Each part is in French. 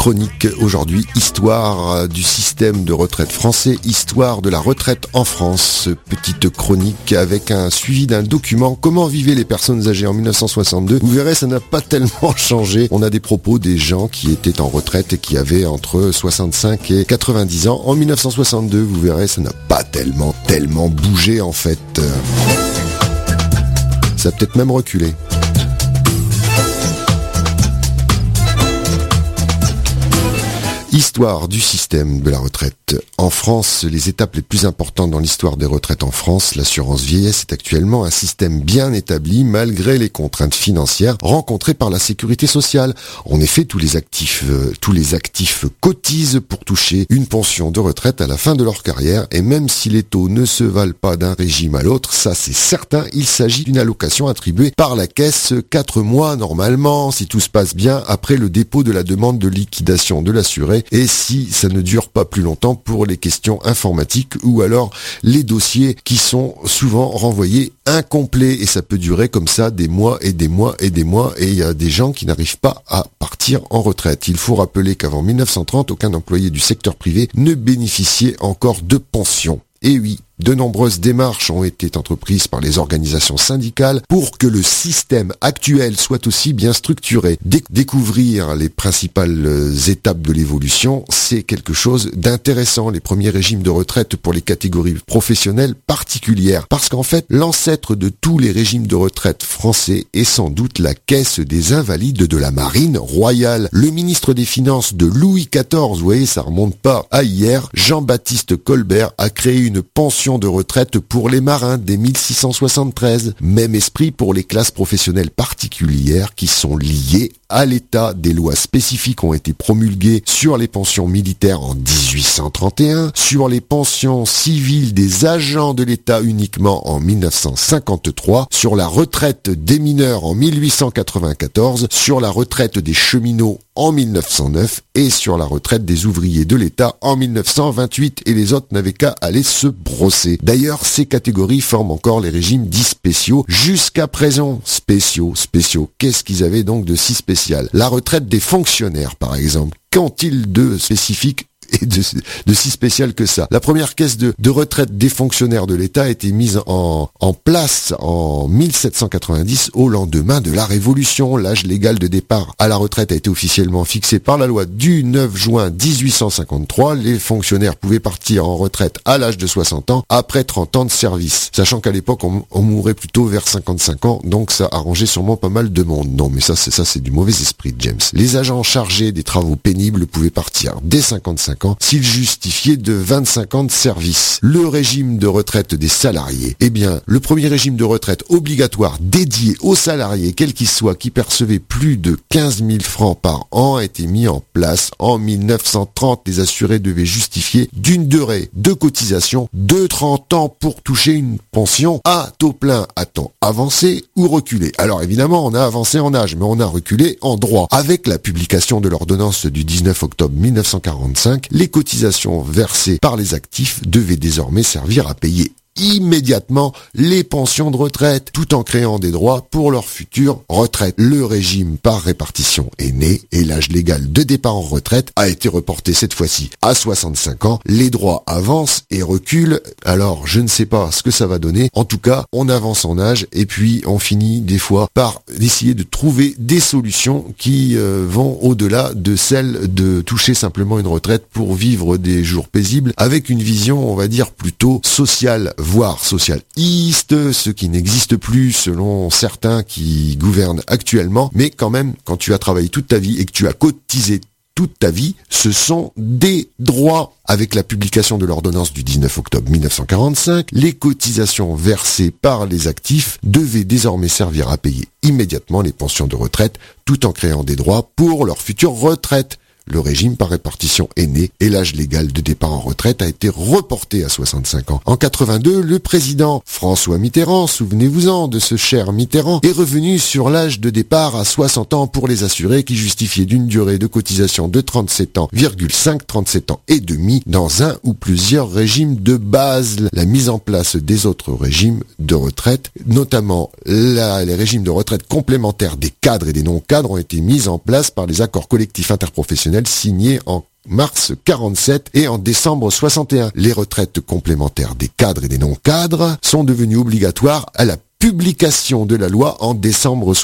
chronique aujourd'hui, histoire du système de retraite français, histoire de la retraite en France. Petite chronique avec un suivi d'un document, comment vivaient les personnes âgées en 1962. Vous verrez, ça n'a pas tellement changé. On a des propos des gens qui étaient en retraite et qui avaient entre 65 et 90 ans. En 1962, vous verrez, ça n'a pas tellement bougé en fait. Ça a peut-être même reculé. Histoire du système de la retraite. En France, les étapes les plus importantes dans l'histoire des retraites en France, l'assurance vieillesse est actuellement un système bien établi malgré les contraintes financières rencontrées par la sécurité sociale. En effet, tous les actifs cotisent pour toucher une pension de retraite à la fin de leur carrière et même si les taux ne se valent pas d'un régime à l'autre, ça c'est certain, il s'agit d'une allocation attribuée par la caisse 4 mois normalement, si tout se passe bien, après le dépôt de la demande de liquidation de l'assuré. Et si ça ne dure pas plus longtemps pour les questions informatiques ou alors les dossiers qui sont souvent renvoyés incomplets et ça peut durer comme ça des mois et des mois et des mois et il y a des gens qui n'arrivent pas à partir en retraite. Il faut rappeler qu'avant 1930, aucun employé du secteur privé ne bénéficiait encore de pension. Et oui, de nombreuses démarches ont été entreprises par les organisations syndicales pour que le système actuel soit aussi bien structuré. Découvrir les principales étapes de l'évolution, c'est quelque chose d'intéressant. Les premiers régimes de retraite pour les catégories professionnelles particulières. Parce qu'en fait, l'ancêtre de tous les régimes de retraite français est sans doute la Caisse des Invalides de la Marine royale. Le ministre des Finances de Louis XIV, vous voyez, ça remonte pas à hier, Jean-Baptiste Colbert a créé une pension de retraite pour les marins dès 1673. Même esprit pour les classes professionnelles particulières qui sont liées à l'État. Des lois spécifiques ont été promulguées sur les pensions militaires en 1831, sur les pensions civiles des agents de l'État uniquement en 1953, sur la retraite des mineurs en 1894, sur la retraite des cheminots en 1909 et sur la retraite des ouvriers de l'État en 1928 et les autres n'avaient qu'à aller se brosser. D'ailleurs, ces catégories forment encore les régimes dits spéciaux jusqu'à présent. Spéciaux. Qu'est-ce qu'ils avaient donc de si spécial? La retraite des fonctionnaires, par exemple. Qu'ont-ils de spécifique et de si spécial que ça? La première caisse de retraite des fonctionnaires de l'État a été mise en place en 1790 au lendemain de la Révolution. L'âge légal de départ à la retraite a été officiellement fixé par la loi du 9 juin 1853. Les fonctionnaires pouvaient partir en retraite à l'âge de 60 ans après 30 ans de service. Sachant qu'à l'époque, on mourait plutôt vers 55 ans, donc ça arrangeait sûrement pas mal de monde. Non, mais ça c'est du mauvais esprit, James. Les agents chargés des travaux pénibles pouvaient partir dès 55 ans s'il justifiait de 25 ans de service. Le régime de retraite des salariés. Eh bien, le premier régime de retraite obligatoire dédié aux salariés, quels qu'ils soient, qui percevaient plus de 15 000 francs par an, a été mis en place en 1930. Les assurés devaient justifier d'une durée de cotisation de 30 ans pour toucher une pension à taux plein, à temps avancé ou reculé. Alors évidemment, on a avancé en âge, mais on a reculé en droit. Avec la publication de l'ordonnance du 19 octobre 1945, les cotisations versées par les actifs devaient désormais servir à payer immédiatement les pensions de retraite, tout en créant des droits pour leur future retraite. Le régime par répartition est né et l'âge légal de départ en retraite a été reporté cette fois-ci à 65 ans. Les droits avancent et reculent, alors je ne sais pas ce que ça va donner. En tout cas, on avance en âge et puis on finit des fois par essayer de trouver des solutions qui vont au-delà de celle de toucher simplement une retraite pour vivre des jours paisibles avec une vision, on va dire, plutôt sociale, voire socialiste, ce qui n'existe plus selon certains qui gouvernent actuellement, mais quand même, quand tu as travaillé toute ta vie et que tu as cotisé toute ta vie, ce sont des droits. Avec la publication de l'ordonnance du 19 octobre 1945, les cotisations versées par les actifs devaient désormais servir à payer immédiatement les pensions de retraite, tout en créant des droits pour leur future retraite. Le régime par répartition est né et l'âge légal de départ en retraite a été reporté à 65 ans. En 82, le président François Mitterrand, souvenez-vous-en de ce cher Mitterrand, est revenu sur l'âge de départ à 60 ans pour les assurés qui justifiaient d'une durée de cotisation de 37 ans, 37 ans et demi dans un ou plusieurs régimes de base. La mise en place des autres régimes de retraite, notamment les régimes de retraite complémentaires des cadres et des non-cadres, ont été mises en place par les accords collectifs interprofessionnels professionnels signés en mars 47 et en décembre 61. Les retraites complémentaires des cadres et des non-cadres sont devenues obligatoires à la publication de la loi en décembre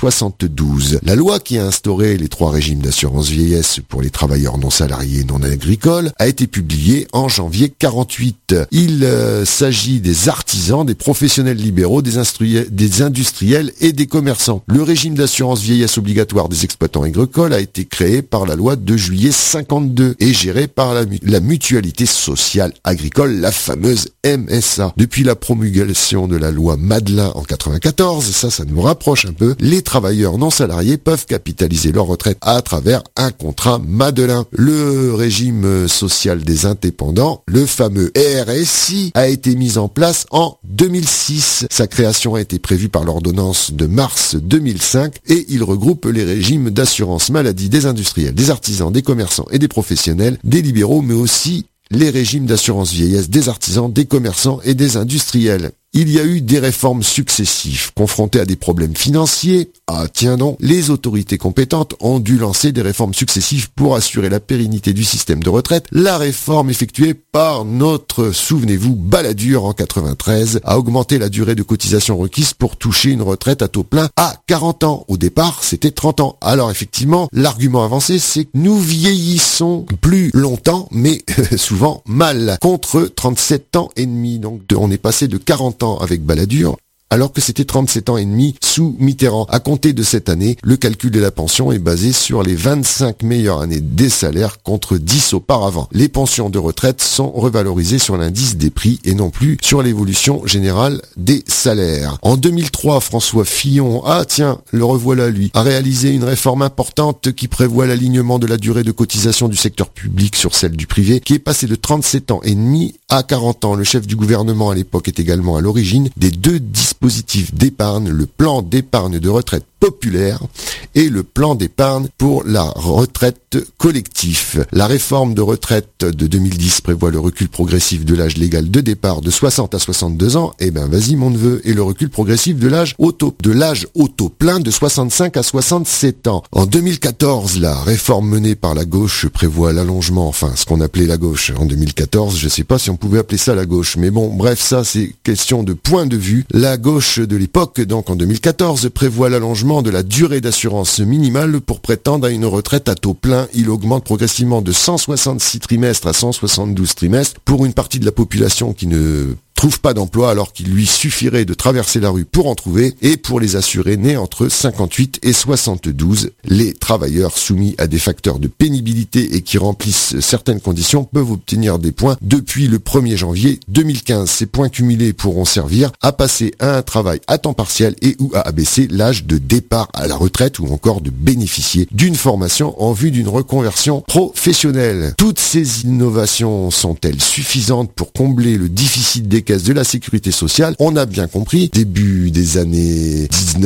72. La loi qui a instauré les 3 régimes d'assurance vieillesse pour les travailleurs non salariés et non agricoles a été publiée en janvier 48. Il s'agit des artisans, des professionnels libéraux, des industriels et des commerçants. Le régime d'assurance vieillesse obligatoire des exploitants agricoles a été créé par la loi de juillet 52 et géré par la mutualité sociale agricole, la fameuse MSA. Depuis la promulgation de la loi Madelin en 94, ça nous rapproche un peu, les travailleurs non salariés peuvent capitaliser leur retraite à travers un contrat Madelin. Le régime social des indépendants, le fameux RSI, a été mis en place en 2006. Sa création a été prévue par l'ordonnance de mars 2005 et il regroupe les régimes d'assurance maladie des industriels, des artisans, des commerçants et des professionnels, des libéraux, mais aussi les régimes d'assurance vieillesse des artisans, des commerçants et des industriels. Il y a eu des réformes successives. Confrontées à des problèmes financiers, les autorités compétentes ont dû lancer des réformes successives pour assurer la pérennité du système de retraite. La réforme effectuée par notre, souvenez-vous, Balladur en 93 a augmenté la durée de cotisation requise pour toucher une retraite à taux plein à 40 ans. Au départ, c'était 30 ans. Alors effectivement, l'argument avancé, c'est que nous vieillissons plus longtemps, mais souvent mal, contre 37 ans et demi. Donc on est passé de 40 ans avec Balladur, alors que c'était 37 ans et demi sous Mitterrand. À compter de cette année, le calcul de la pension est basé sur les 25 meilleures années des salaires contre 10 auparavant. Les pensions de retraite sont revalorisées sur l'indice des prix et non plus sur l'évolution générale des salaires. En 2003, François Fillon, le revoilà lui, a réalisé une réforme importante qui prévoit l'alignement de la durée de cotisation du secteur public sur celle du privé, qui est passée de 37 ans et demi à 40 ans. Le chef du gouvernement à l'époque est également à l'origine des 2 dispositifs d'épargne, le plan d'épargne de retraite populaire et le plan d'épargne pour la retraite collective. La réforme de retraite de 2010 prévoit le recul progressif de l'âge légal de départ de 60 à 62 ans, vas-y mon neveu, et le recul progressif de l'âge auto plein de 65 à 67 ans. En 2014, la réforme menée par la gauche prévoit l'allongement, ce qu'on appelait la gauche en 2014, je sais pas si on pouvait appeler ça la gauche, mais bon, bref, ça c'est question de point de vue. La gauche de l'époque, donc en 2014, prévoit l'allongement de la durée d'assurance minimale pour prétendre à une retraite à taux plein. Il augmente progressivement de 166 trimestres à 172 trimestres pour une partie de la population qui ne trouve pas d'emploi alors qu'il lui suffirait de traverser la rue pour en trouver, et pour les assurés nés entre 58 et 72, les travailleurs soumis à des facteurs de pénibilité et qui remplissent certaines conditions peuvent obtenir des points depuis le 1er janvier 2015. Ces points cumulés pourront servir à passer à un travail à temps partiel et ou à abaisser l'âge de départ à la retraite ou encore de bénéficier d'une formation en vue d'une reconversion professionnelle. Toutes ces innovations sont-elles suffisantes pour combler le déficit des caisses de la sécurité sociale? On a bien compris, début des années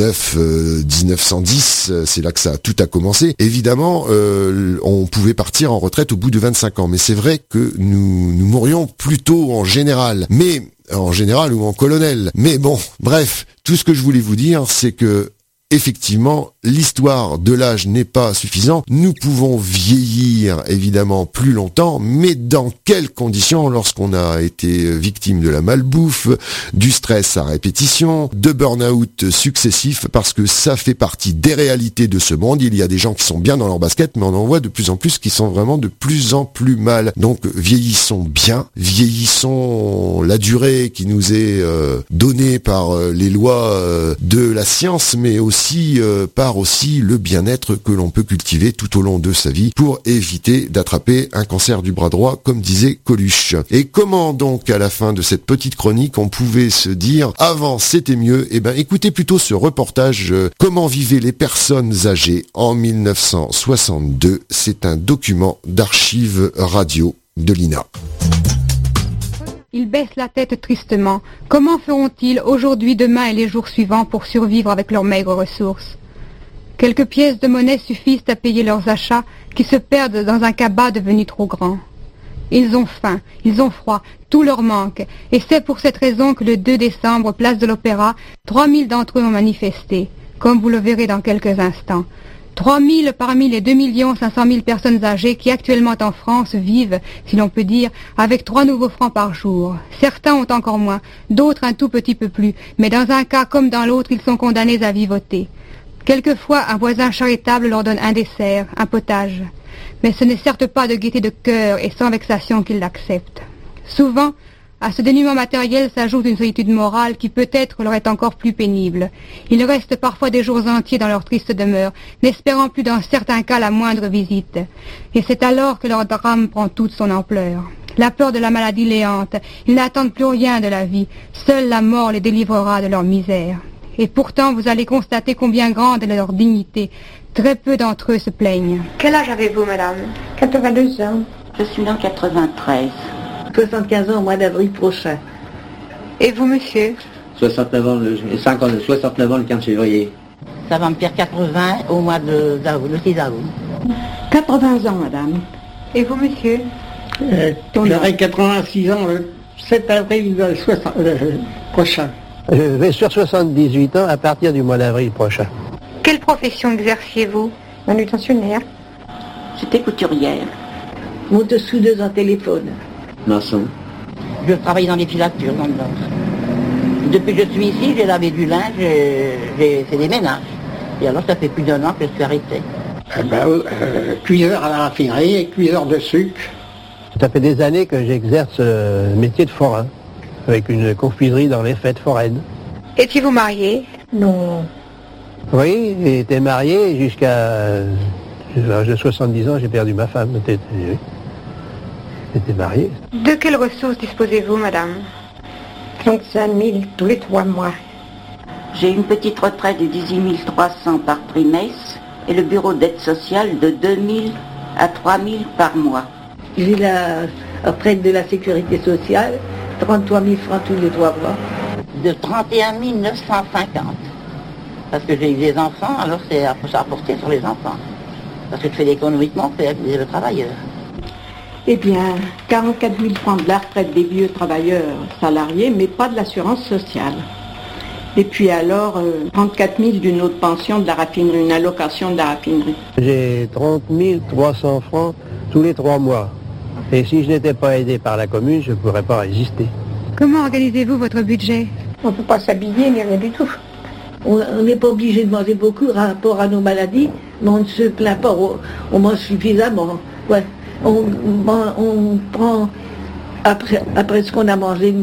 1910, c'est là que tout a commencé. Évidemment, on pouvait partir en retraite au bout de 25 ans, mais c'est vrai que nous mourions plutôt en général ou en colonel. Mais bon, bref, tout ce que je voulais vous dire, c'est que effectivement, l'histoire de l'âge n'est pas suffisant. Nous pouvons vieillir, évidemment, plus longtemps, mais dans quelles conditions? Lorsqu'on a été victime de la malbouffe, du stress à répétition, de burn-out successifs, parce que ça fait partie des réalités de ce monde. Il y a des gens qui sont bien dans leur basket, mais on en voit de plus en plus qui sont vraiment de plus en plus mal. Donc, vieillissons bien, vieillissons la durée qui nous est donnée par les lois de la science, mais aussi par aussi le bien-être que l'on peut cultiver tout au long de sa vie pour éviter d'attraper un cancer du bras droit, comme disait Coluche. Et comment donc, à la fin de cette petite chronique, on pouvait se dire « avant c'était mieux », écoutez plutôt ce reportage « Comment vivaient les personnes âgées en 1962 ». C'est un document d'archives radio de l'INA. Ils baissent la tête tristement. Comment feront-ils aujourd'hui, demain et les jours suivants pour survivre avec leurs maigres ressources? Quelques pièces de monnaie suffisent à payer leurs achats qui se perdent dans un cabas devenu trop grand. Ils ont faim, ils ont froid, tout leur manque. Et c'est pour cette raison que le 2 décembre, place de l'Opéra, 3000 d'entre eux ont manifesté, comme vous le verrez dans quelques instants. 3 000 parmi les 2 500 000 personnes âgées qui actuellement en France vivent, si l'on peut dire, avec 3 nouveaux francs par jour. Certains ont encore moins, d'autres un tout petit peu plus, mais dans un cas comme dans l'autre, ils sont condamnés à vivoter. Quelquefois, un voisin charitable leur donne un dessert, un potage. Mais ce n'est certes pas de gaieté de cœur et sans vexation qu'ils l'acceptent. Souvent, à ce dénuement matériel s'ajoute une solitude morale qui peut-être leur est encore plus pénible. Ils restent parfois des jours entiers dans leur triste demeure, n'espérant plus dans certains cas la moindre visite. Et c'est alors que leur drame prend toute son ampleur. La peur de la maladie les hante, ils n'attendent plus rien de la vie, seule la mort les délivrera de leur misère. Et pourtant vous allez constater combien grande est leur dignité. Très peu d'entre eux se plaignent. Quel âge avez-vous, madame? 82 ans. Je suis en 93. 75 ans au mois d'avril prochain. Et vous, monsieur? 69 ans le 15 février. Ça va me faire 80 au mois d'août, le 6 août. 80 ans, madame. Et vous, monsieur? J'aurai 86 ans le 7 avril prochain. Je vais sur 78 ans à partir du mois d'avril prochain. Quelle profession exerciez-vous? Manutentionnaire. J'étais couturière. Monte-soudeuse en téléphone. Maçon. Je travaille dans les filatures, dans le Nord. Depuis que je suis ici, j'ai lavé du linge, j'ai fait des ménages. Et alors, ça fait plus d'1 an que je suis arrêté. Cuiseur à la raffinerie et cuiseur de sucre. Ça fait des années que j'exerce le métier de forain, avec une confiserie dans les fêtes foraines. Étiez-vous marié? Non. Oui, j'ai été marié jusqu'à l'âge de 70 ans, j'ai perdu ma femme. J'étais marié. De quelles ressources disposez-vous, madame? 35 000 tous les 3 mois. J'ai une petite retraite de 18 300 par trimestre et le bureau d'aide sociale de 2 000 à 3 000 par mois. J'ai la retraite de la sécurité sociale, 33 000 francs tous les 3 mois. De 31 950. Parce que j'ai eu des enfants, alors c'est à porter sur les enfants. Parce que je fais l'économiquement, c'est le travailleur. Eh bien, 44 000 francs de la retraite des vieux travailleurs salariés, mais pas de l'assurance sociale. Et puis alors, 34 000 d'une autre pension de la raffinerie, une allocation de la raffinerie. J'ai 30 300 francs tous les 3 mois. Et si je n'étais pas aidé par la commune, je ne pourrais pas résister. Comment organisez-vous votre budget? On ne peut pas s'habiller ni rien du tout. On n'est pas obligé de manger beaucoup par rapport à nos maladies, mais on ne se plaint pas, on mange suffisamment. Ouais. On prend, après ce qu'on a mangé,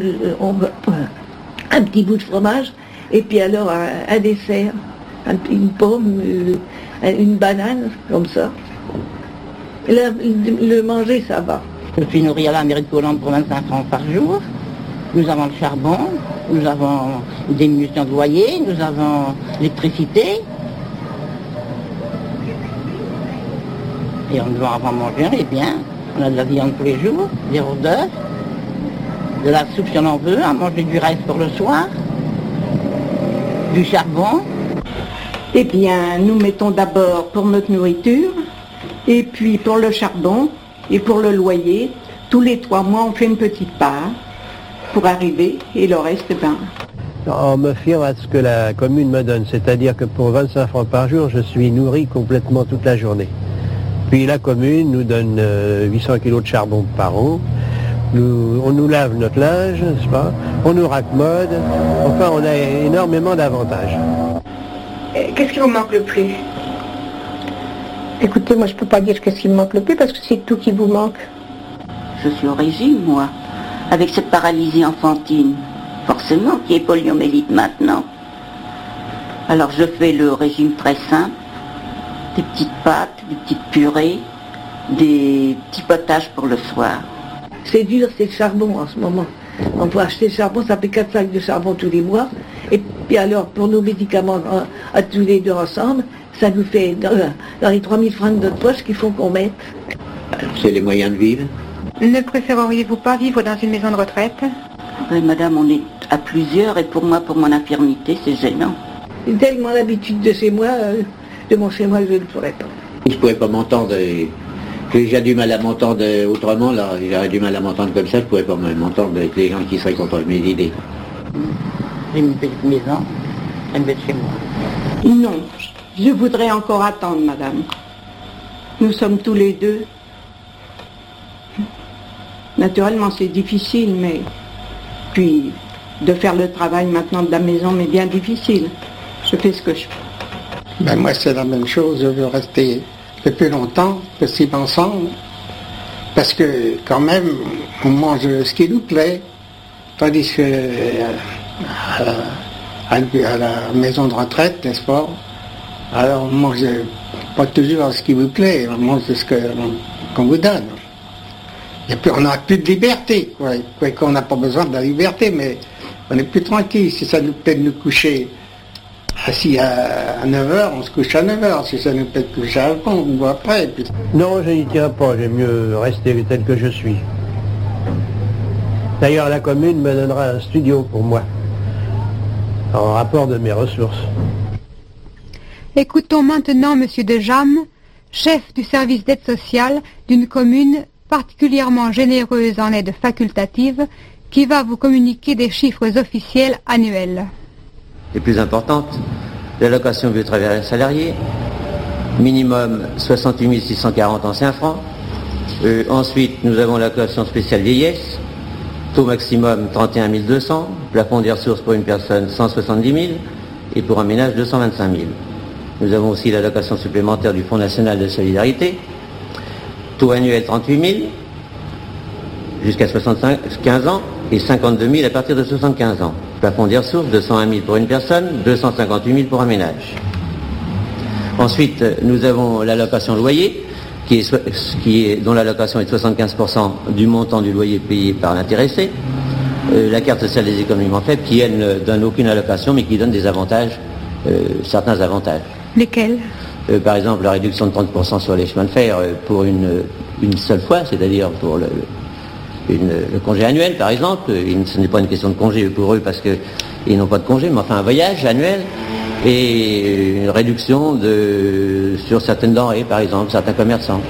un petit bout de fromage, et puis alors un dessert, une pomme, une banane, comme ça. Et là, le manger, ça va. Je suis nourrie à la mairie de Colombe pour 25 francs par jour. Nous avons le charbon, nous avons une diminution de loyer, nous avons l'électricité. Et on doit avoir mangé, on est bien. On a de la viande tous les jours, des hors d'œufs, de la soupe si on en veut, à manger du reste pour le soir, du charbon. Eh bien, nous mettons d'abord pour notre nourriture, et puis pour le charbon, et pour le loyer. Tous les 3 mois, on fait une petite part pour arriver, et le reste, En me fiant à ce que la commune me donne, c'est-à-dire que pour 25 francs par jour, je suis nourri complètement toute la journée. Puis la commune nous donne 800 kilos de charbon par an. On nous lave notre linge, n'est-ce pas? On nous raccommode. Enfin, on a énormément d'avantages. Qu'est-ce qui vous manque le plus? Écoutez, moi je peux pas dire ce qui me manque le plus parce que c'est tout qui vous manque. Je suis au régime, moi, avec cette paralysie enfantine. Forcément, qui est poliomyélite maintenant. Alors je fais le régime très simple. Des petites pâtes, des petites purées, des petits potages pour le soir. C'est dur, c'est le charbon en ce moment. On peut acheter le charbon, ça fait 4 sacs de charbon tous les mois. Et puis alors, pour nos médicaments à tous les deux ensemble, ça nous fait dans les 3 000 francs de notre poche qu'il faut qu'on mette. C'est les moyens de vivre. Ne préféreriez-vous pas vivre dans une maison de retraite? Oui, madame, on est à plusieurs et pour moi, pour mon infirmité, c'est gênant. J'ai tellement l'habitude de chez moi, de mon chez moi, je ne pourrais pas. Je ne pourrais pas m'entendre. J'ai déjà du mal à m'entendre autrement, là. J'aurais du mal à m'entendre comme ça, je ne pourrais pas m'entendre avec les gens qui seraient contre mes idées. J'ai une petite maison, une belle chez moi. Non, Je voudrais encore attendre, madame. Nous sommes tous les deux. Naturellement, c'est difficile, mais... Puis, de faire le travail maintenant de la maison m'est bien difficile. Je fais ce que je peux. Ben moi, c'est la même chose. Je veux rester le plus longtemps possible ensemble. Parce que, quand même, on mange ce qui nous plaît. Tandis que à la maison de retraite, n'est-ce pas? Alors, on mange pas toujours ce qui vous plaît. On mange ce qu'on vous donne. Et puis, on n'a plus de liberté. Quoi qu'on n'a pas besoin de la liberté, mais on est plus tranquille. Si ça nous plaît de nous coucher assis à 9h, on se couche à 9h. Si ça nous plaît de coucher à 11h, on voit après. Puis... Non, je n'y tiens pas. J'aime mieux rester tel que je suis. D'ailleurs, la commune me donnera un studio pour moi, en rapport de mes ressources. Écoutons maintenant Monsieur de Jamme, chef du service d'aide sociale d'une commune particulièrement généreuse en aide facultative, qui va vous communiquer des chiffres officiels annuels. Les plus importantes, l'allocation vieux travailleur salarié, minimum 68 640 anciens francs. Ensuite, nous avons l'allocation spéciale vieillesse, taux maximum 31 200, plafond des ressources pour une personne 170 000 et pour un ménage 225 000. Nous avons aussi l'allocation supplémentaire du Fonds national de solidarité, taux annuel 38 000 jusqu'à 75 ans et 52 000 à partir de 75 ans. Plafond des ressources 201 000 pour une personne, 258 000 pour un ménage. Ensuite, nous avons l'allocation loyer, dont l'allocation est de 75% du montant du loyer payé par l'intéressé. La carte sociale des économies faibles, qui elle ne donne aucune allocation, mais qui donne des avantages, certains avantages. Lesquels? Par exemple, la réduction de 30% sur les chemins de fer pour une seule fois, c'est-à-dire pour le congé annuel, par exemple. Ce n'est pas une question de congé pour eux parce qu'ils n'ont pas de congé, mais enfin un voyage annuel. Et une réduction sur certaines denrées, par exemple, certains commerçants.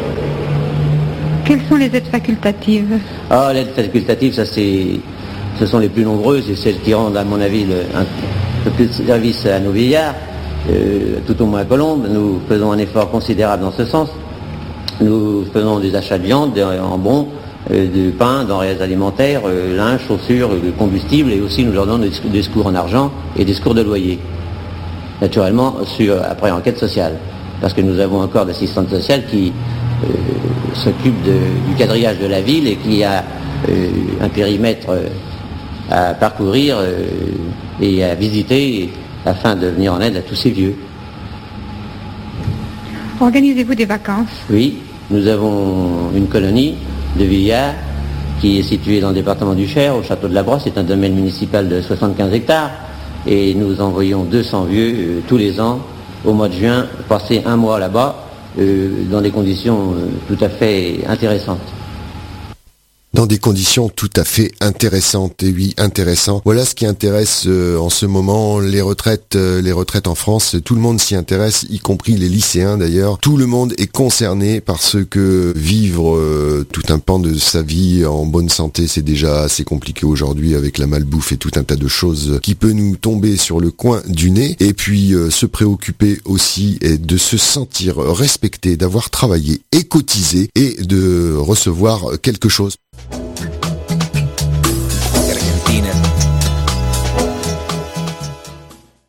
Quelles sont les aides facultatives? L'aide facultative, ce sont les plus nombreuses et celles qui rendent, à mon avis, le plus de service à nos vieillards, tout au moins à Colombes. Nous faisons un effort considérable dans ce sens. Nous faisons des achats de viande, en bons, de pain, denrées alimentaires, linge, chaussures, combustible, et aussi nous leur donnons des secours en argent et des secours de loyer. Naturellement, après enquête sociale, parce que nous avons encore d'assistantes sociales qui s'occupent du quadrillage de la ville et qui a un périmètre à parcourir et à visiter afin de venir en aide à tous ces vieux. Organisez-vous des vacances? Oui, nous avons une colonie de Villars qui est située dans le département du Cher, au château de la Brosse. C'est un domaine municipal de 75 hectares. Et nous envoyons 200 vieux tous les ans, au mois de juin, passer un mois là-bas, dans des conditions tout à fait intéressantes. Dans des conditions tout à fait intéressantes, et oui, intéressant. Voilà ce qui intéresse en ce moment les retraites en France. Tout le monde s'y intéresse, y compris les lycéens d'ailleurs. Tout le monde est concerné parce que vivre tout un pan de sa vie en bonne santé, c'est déjà assez compliqué aujourd'hui avec la malbouffe et tout un tas de choses qui peut nous tomber sur le coin du nez. Et puis se préoccuper aussi et de se sentir respecté, d'avoir travaillé et cotisé et de recevoir quelque chose. Argentina